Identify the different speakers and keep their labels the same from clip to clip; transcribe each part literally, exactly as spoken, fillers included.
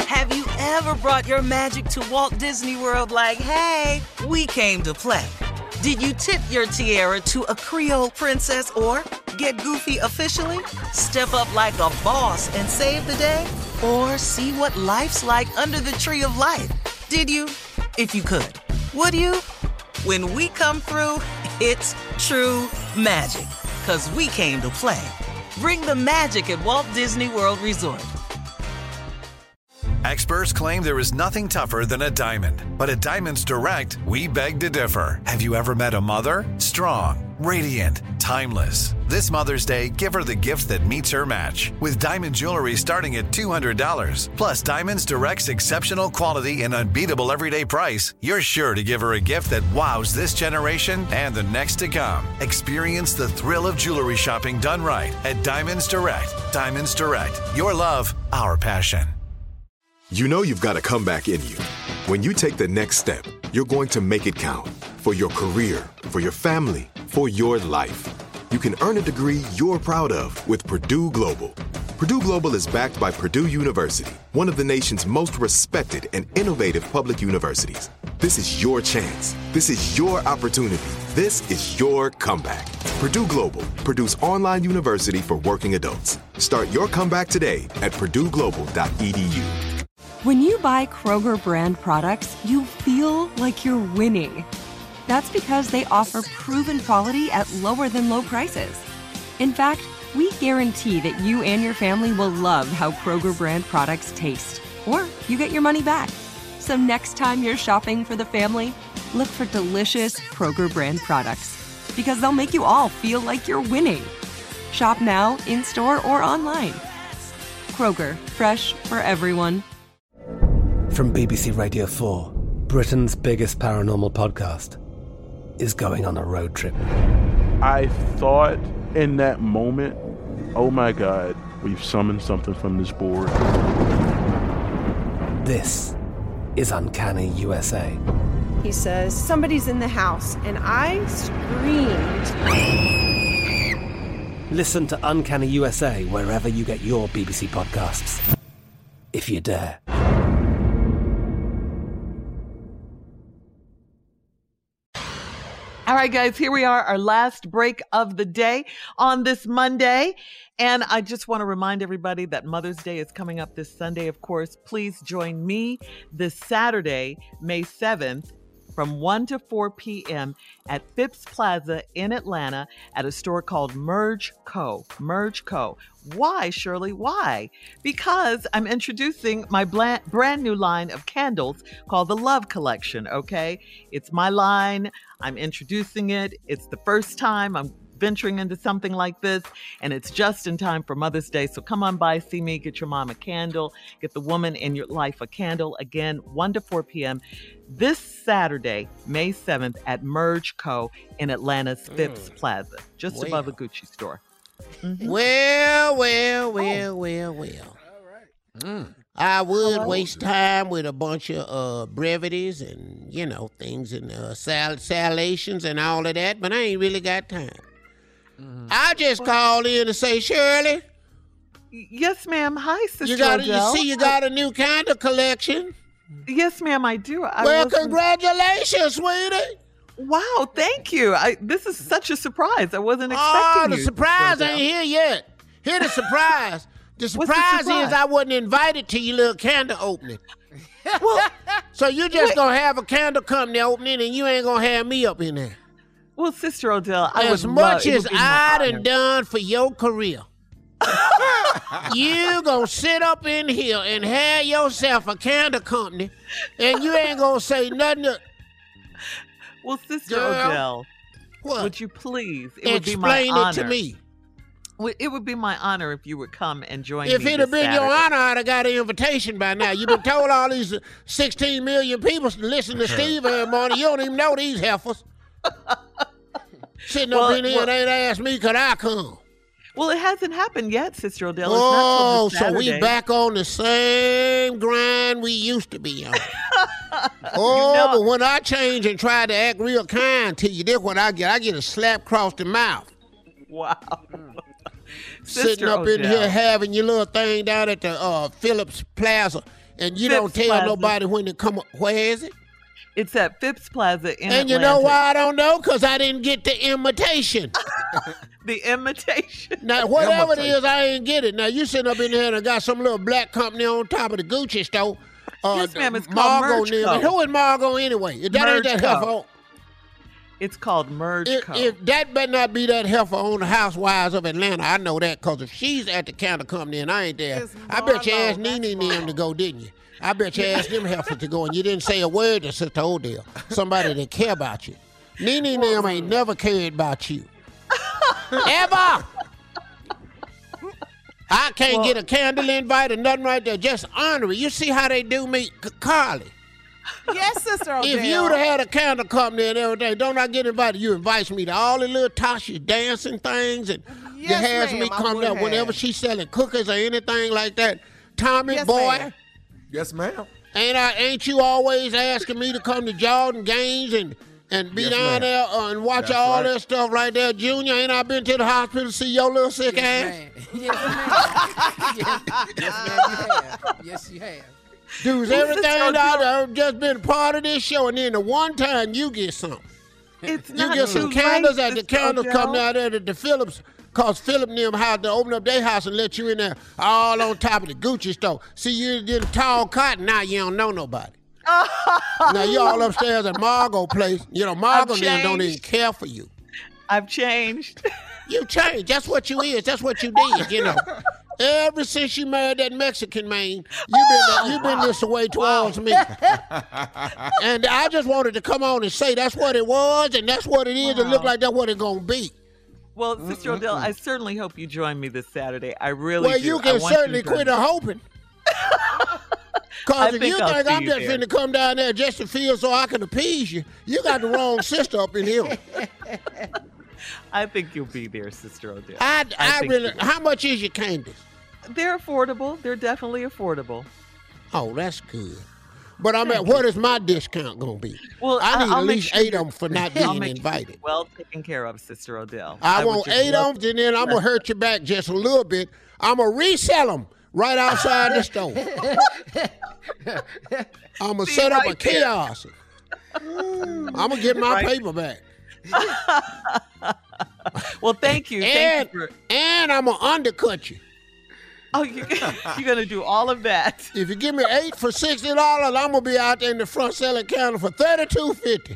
Speaker 1: Have you ever brought your magic to Walt Disney World like, hey, we came to play? Did you tip your tiara to a Creole princess or get goofy officially? Step up like a boss and save the day? Or see what life's like under the tree of life? Did you? If you could. Would you? When we come through, it's true magic. 'Cause we came to play. Bring the magic at Walt Disney World Resort.
Speaker 2: Experts claim there is nothing tougher than a diamond. But at Diamonds Direct, we beg to differ. Have you ever met a mother? Strong, radiant, timeless. This Mother's Day, give her the gift that meets her match. With diamond jewelry starting at two hundred dollars. Plus Diamonds Direct's exceptional quality and unbeatable everyday price, you're sure to give her a gift that wows this generation and the next to come. Experience the thrill of jewelry shopping done right at Diamonds Direct. Diamonds Direct. Your love, our passion.
Speaker 3: You know you've got a comeback in you. When you take the next step, you're going to make it count. For your career, for your family, for your life. You can earn a degree you're proud of with Purdue Global. Purdue Global is backed by Purdue University, one of the nation's most respected and innovative public universities. This is your chance. This is your opportunity. This is your comeback. Purdue Global, Purdue's online university for working adults. Start your comeback today at purdue global dot e d u.
Speaker 4: When you buy Kroger brand products, you feel like you're winning. That's because they offer proven quality at lower than low prices. In fact, we guarantee that you and your family will love how Kroger brand products taste, or you get your money back. So next time you're shopping for the family, look for delicious Kroger brand products, because they'll make you all feel like you're winning. Shop now, in-store, or online. Kroger, fresh for everyone.
Speaker 5: From B B C Radio four, Britain's biggest paranormal podcast is going on a road trip.
Speaker 6: I thought in that moment, oh my God, we've summoned something from this board.
Speaker 5: This is Uncanny U S A.
Speaker 7: He says, somebody's in the house, and I screamed.
Speaker 5: Listen to Uncanny U S A wherever you get your B B C podcasts, if you dare.
Speaker 8: All right, guys, here we are, our last break of the day on this Monday. And I just want to remind everybody that Mother's Day is coming up this Sunday, of course. Please join me this Saturday, May seventh, from one to four p.m. at Phipps Plaza in Atlanta at a store called Merge Co. Merge Co. Why, Shirley? Why? Because I'm introducing my bland, brand new line of candles called the Love Collection, okay? It's my line. I'm introducing it. It's the first time I'm venturing into something like this, and it's just in time for Mother's Day. So come on by, see me, get your mom a candle, get the woman in your life a candle. Again, one to four p.m. this Saturday, May seventh at Merge Co. in Atlanta's Phipps mm. Plaza, just well. above a Gucci store.
Speaker 9: Mm-hmm. Well, well, well, oh. well, well. All right. Mm. I would Hello. waste time with a bunch of uh, brevities and, you know, things and uh, sal- salations and all of that, but I ain't really got time. Mm-hmm. I just well, called in to say, Shirley.
Speaker 8: Yes, ma'am. Hi, Sister
Speaker 9: You got
Speaker 8: Odell.
Speaker 9: You see, you got a new candle collection.
Speaker 8: Yes, ma'am, I do. I
Speaker 9: well,
Speaker 8: wasn't...
Speaker 9: congratulations, sweetie.
Speaker 8: Wow, thank you. I, this is such a surprise. I wasn't expecting
Speaker 9: oh,
Speaker 8: you.
Speaker 9: Oh, the surprise ain't here yet. Here the surprise. The surprise, the surprise is I wasn't invited to your little candle opening. Well, so you just wait. gonna have a candle company opening and you ain't gonna have me up in there.
Speaker 8: Well, Sister Odell, I
Speaker 9: as much love, as I done done for your career, you gonna sit up in here and have yourself a candle company, and you ain't gonna say nothing. To...
Speaker 8: Well, Sister
Speaker 9: Girl,
Speaker 8: Odell,
Speaker 9: what?
Speaker 8: would you please? It
Speaker 9: Explain
Speaker 8: would be my
Speaker 9: it
Speaker 8: honor.
Speaker 9: to me.
Speaker 8: It would be my honor if you would come and join
Speaker 9: if
Speaker 8: me.
Speaker 9: If it had been
Speaker 8: Saturday.
Speaker 9: your honor, I'd have got an invitation by now. You've been told all these sixteen million people to listen to Steve every morning. You don't even know these heifers. Sitting well, up in here well, and ain't asked me, could I come?
Speaker 8: Well, it hasn't happened yet, Sister Odell.
Speaker 9: Oh,
Speaker 8: it's not till this
Speaker 9: so we back on the same grind we used to be on. oh, you know, but when I change and try to act real kind to you, this what I get. I get a slap across the mouth.
Speaker 8: Wow.
Speaker 9: Sitting up
Speaker 8: Odell.
Speaker 9: in here having your little thing down at the uh, Phipps Plaza And you
Speaker 8: Phipps
Speaker 9: don't tell
Speaker 8: Plaza.
Speaker 9: nobody when to come up. Where is it?
Speaker 8: It's at Phipps Plaza in
Speaker 9: And you
Speaker 8: Atlanta.
Speaker 9: know why I don't know? Because I didn't get the invitation.
Speaker 8: The imitation.
Speaker 9: Now, whatever it is, I ain't get it. Now, you sitting up in there and I got some little black company on top of the Gucci store. Uh,
Speaker 8: Yes, ma'am, it's called
Speaker 9: Margot
Speaker 8: Merge
Speaker 9: Nim.
Speaker 8: Co.
Speaker 9: And who is Margot anyway? If that
Speaker 8: Merge
Speaker 9: ain't that
Speaker 8: Co.
Speaker 9: heifer.
Speaker 8: It's called Merge
Speaker 9: If,
Speaker 8: Co.
Speaker 9: if that better not be that heifer on the Housewives of Atlanta, I know that, because if she's at the counter company and I ain't there,
Speaker 10: It's
Speaker 9: I bet you
Speaker 10: Marlo,
Speaker 9: asked Nene
Speaker 10: that's
Speaker 9: and them to go, didn't you? I bet you asked them heifers to go, and you didn't say a word to Sister Odell, somebody that care about you. Nene and them ain't never cared about you. Ever! I can't
Speaker 8: Well-
Speaker 9: get a candle invite or nothing right there. Just honor it. You see how they do me? C- Carly.
Speaker 10: Yes, Sister Odell.
Speaker 9: If you'd have had a candle company and everything, don't I get invited? You invite me to all the little Tasha dancing things, and you
Speaker 10: Yes,
Speaker 9: has
Speaker 10: ma'am,
Speaker 9: me
Speaker 10: I
Speaker 9: come
Speaker 10: would
Speaker 9: there whenever
Speaker 10: have.
Speaker 9: she's selling cookies or anything like that. Tommy
Speaker 10: Yes,
Speaker 9: boy,
Speaker 10: ma'am.
Speaker 11: Yes, ma'am.
Speaker 9: ain't I? Ain't you always asking me to come to Jordan games and and be
Speaker 11: Yes,
Speaker 9: down
Speaker 11: ma'am.
Speaker 9: there uh, and watch
Speaker 11: That's
Speaker 9: all
Speaker 11: right.
Speaker 9: that stuff right there, Junior? Ain't I been to the hospital to see your little sick ass?
Speaker 12: Yes, ma'am. yes, yes, ma'am, you have. Yes, you have.
Speaker 9: Dudes,
Speaker 8: Who's
Speaker 9: everything
Speaker 8: this
Speaker 9: out
Speaker 8: Odell?
Speaker 9: there just been part of this show, and then the one time you get something.
Speaker 8: It's
Speaker 9: You
Speaker 8: not
Speaker 9: get some
Speaker 8: too
Speaker 9: candles
Speaker 8: late,
Speaker 9: at the
Speaker 8: Sister
Speaker 9: candles
Speaker 8: Odell.
Speaker 9: coming out there at the Phillips, cause Philip and them had to open up their house and let you in there all on top of the Gucci store. See, you did tall cotton, now you don't know nobody. Now you all upstairs at Margot place. You know, Margot and them don't even
Speaker 8: changed.
Speaker 9: care for you.
Speaker 8: I've changed.
Speaker 9: You changed. That's what you is. That's what you did, you know. Ever since you married that Mexican man, you been you been this way towards me. And I just wanted to come on and say that's what it was, and that's what it is. It look like that's what it's gonna be.
Speaker 8: Well, Sister Odell, I certainly hope you join me this Saturday. I really
Speaker 9: Well,
Speaker 8: do.
Speaker 9: you
Speaker 8: I
Speaker 9: can
Speaker 8: want
Speaker 9: certainly
Speaker 8: you to join
Speaker 9: quit
Speaker 8: me.
Speaker 9: a hoping.
Speaker 8: I
Speaker 9: Because if
Speaker 8: think
Speaker 9: you
Speaker 8: I'll
Speaker 9: think
Speaker 8: see
Speaker 9: I'm
Speaker 8: you
Speaker 9: just
Speaker 8: there.
Speaker 9: finna come down there just to feel so I can appease you, you got the wrong sister up in here.
Speaker 8: I think you'll be there, Sister Odell.
Speaker 9: I, I,
Speaker 8: think
Speaker 9: really,
Speaker 8: you will.
Speaker 9: how much is your candies?
Speaker 8: They're affordable. They're definitely affordable.
Speaker 9: Oh, that's good. But I'm at, what is my discount gonna be?
Speaker 8: Well,
Speaker 9: I need
Speaker 8: I'll
Speaker 9: at
Speaker 8: make
Speaker 9: least
Speaker 8: sure
Speaker 9: eight
Speaker 8: you're-
Speaker 9: of them for not
Speaker 8: I'll
Speaker 9: being
Speaker 8: make sure you're
Speaker 9: invited.
Speaker 8: well taken care of, Sister Odell.
Speaker 9: I,
Speaker 8: would
Speaker 9: want
Speaker 8: just
Speaker 9: eight
Speaker 8: love
Speaker 9: of them, and then I'm gonna hurt your back just a little bit. I'm gonna resell them right outside the store. I'm gonna
Speaker 8: See,
Speaker 9: set up
Speaker 8: right
Speaker 9: a
Speaker 8: there.
Speaker 9: kiosk. I'm gonna get my
Speaker 8: Right.
Speaker 9: paper back.
Speaker 8: Well, thank you.
Speaker 9: And,
Speaker 8: Thank you for.
Speaker 9: and I'm gonna undercut you.
Speaker 8: Oh, you, you're going to do all of that.
Speaker 9: If you give me eight for sixty dollars, I'm gonna be out there in the front selling counter for thirty-two fifty.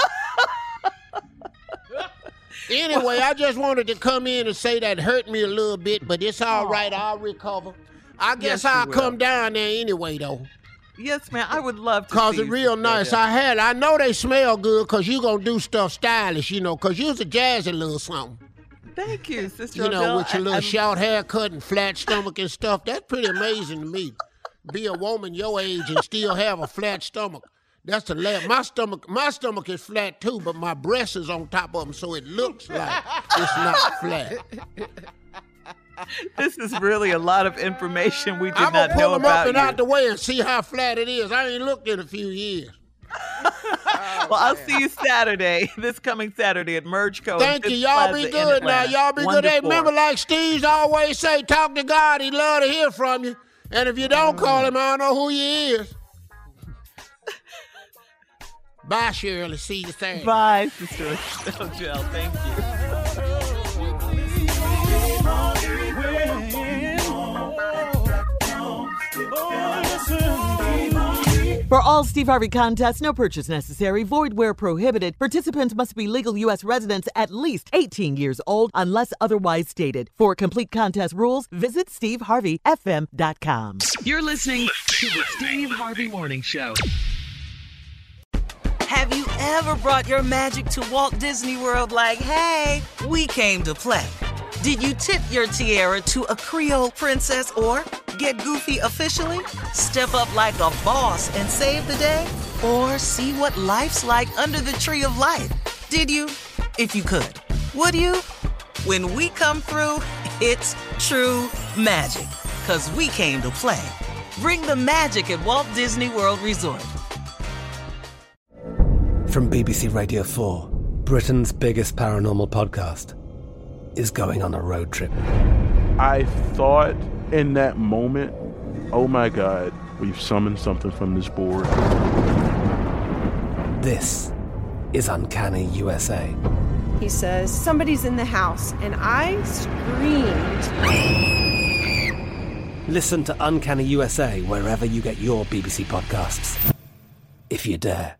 Speaker 9: Anyway, I just wanted to come in and say that hurt me a little bit, but it's all right. I'll recover. I guess
Speaker 8: Yes, you
Speaker 9: I'll
Speaker 8: will.
Speaker 9: come down there anyway, though.
Speaker 8: Yes, man. I would love to.
Speaker 9: Cause
Speaker 8: see
Speaker 9: it's
Speaker 8: you,
Speaker 9: real
Speaker 8: Sister
Speaker 9: nice.
Speaker 8: Odell.
Speaker 9: I had. I know they smell good, cause you gonna do stuff stylish, you know. Cause you's a jazzy little something,
Speaker 8: Thank you, Sister
Speaker 9: you know,
Speaker 8: Odell.
Speaker 9: with your
Speaker 8: I-
Speaker 9: little
Speaker 8: I'm-
Speaker 9: short haircut and flat stomach and stuff. That's pretty amazing to me. Be a woman your age and still have a flat stomach. That's the last. My stomach, my stomach is flat too, but my breast is on top of them, so it looks like it's not flat.
Speaker 8: This is really a lot of information we did
Speaker 9: I'm
Speaker 8: not
Speaker 9: gonna
Speaker 8: know
Speaker 9: pull them
Speaker 8: about
Speaker 9: up and
Speaker 8: you.
Speaker 9: out the way and see how flat it is. I ain't looked in a few years.
Speaker 8: Well, I'll see you Saturday, this coming Saturday at Merge Co. in
Speaker 9: Thank you.
Speaker 8: Phipps
Speaker 9: Y'all
Speaker 8: Plaza
Speaker 9: be
Speaker 8: in
Speaker 9: good now.
Speaker 8: Atlanta.
Speaker 9: Y'all be
Speaker 8: One
Speaker 9: good.
Speaker 8: to
Speaker 9: Hey,
Speaker 8: four.
Speaker 9: remember, like Steve's always say, talk to God. He love to hear from you. And if you don't call him, I don't know who you is. Bye, Shirley. See you Saturday.
Speaker 8: Bye, Sister Odell. Thank you. For all Steve Harvey contests, no purchase necessary, void where prohibited. Participants must be legal U S residents at least eighteen years old unless otherwise stated. For complete contest rules, visit steve harvey f m dot com.
Speaker 1: You're listening to the Steve Harvey Morning Show. Have you ever brought your magic to Walt Disney World like, hey, we came to play? Did you tip your tiara to a Creole princess or get goofy officially? Step up like a boss and save the day? Or see what life's like under the tree of life? Did you? If you could. Would you? When we come through, it's true magic. 'Cause we came to play. Bring the magic at Walt Disney World Resort.
Speaker 5: From B B C Radio four, Britain's biggest paranormal podcast is going on a road trip.
Speaker 6: I thought in that moment, oh my God, We've summoned something from this board.
Speaker 5: This is Uncanny U S A.
Speaker 7: He says, somebody's in the house, and I screamed.
Speaker 5: Listen to Uncanny U S A wherever you get your B B C podcasts, if you dare.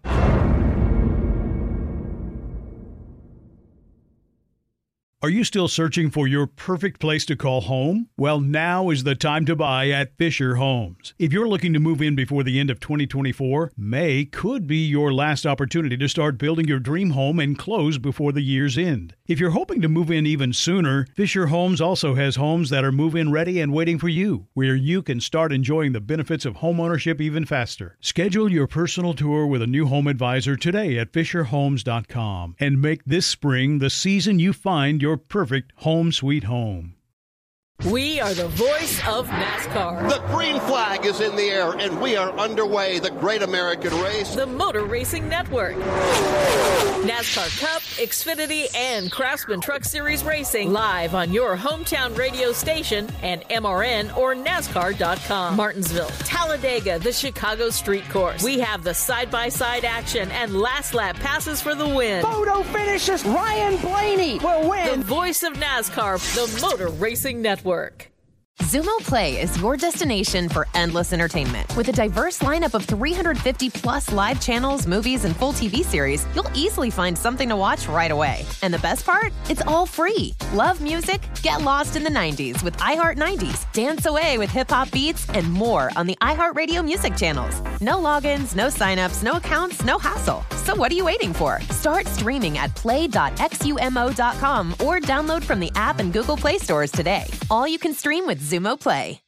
Speaker 11: Are you still searching for your perfect place to call home? Well, now is the time to buy at Fisher Homes. If you're looking to move in before the end of twenty twenty-four, May could be your last opportunity to start building your dream home and close before the year's end. If you're hoping to move in even sooner, Fisher Homes also has homes that are move-in ready and waiting for you, where you can start enjoying the benefits of homeownership even faster. Schedule your personal tour with a new home advisor today at fisher homes dot com and make this spring the season you find your perfect home sweet home.
Speaker 13: We are the voice of NASCAR.
Speaker 14: The green flag is in the air, and we are underway. The Great American Race.
Speaker 13: The Motor Racing Network. NASCAR Cup, Xfinity, and Craftsman Truck Series Racing live on your hometown radio station and M R N or NASCAR dot com. Martinsville, Talladega, the Chicago Street Course. We have the side-by-side action and last lap passes for the win.
Speaker 15: Photo finishes. Ryan Blaney will win.
Speaker 13: The voice of NASCAR, the Motor Racing Network.
Speaker 16: Xumo Play is your destination for endless entertainment. With a diverse lineup of three hundred fifty plus live channels, movies, and full T V series, you'll easily find something to watch right away. And the best part? It's all free. Love music? Get lost in the nineties with iHeart nineties, dance away with hip-hop beats, and more on the iHeartRadio music channels. No logins, no signups, no accounts, no hassle. So what are you waiting for? Start streaming at play dot xumo dot com or download from the app and Google Play stores today. All you can stream with Xumo Play.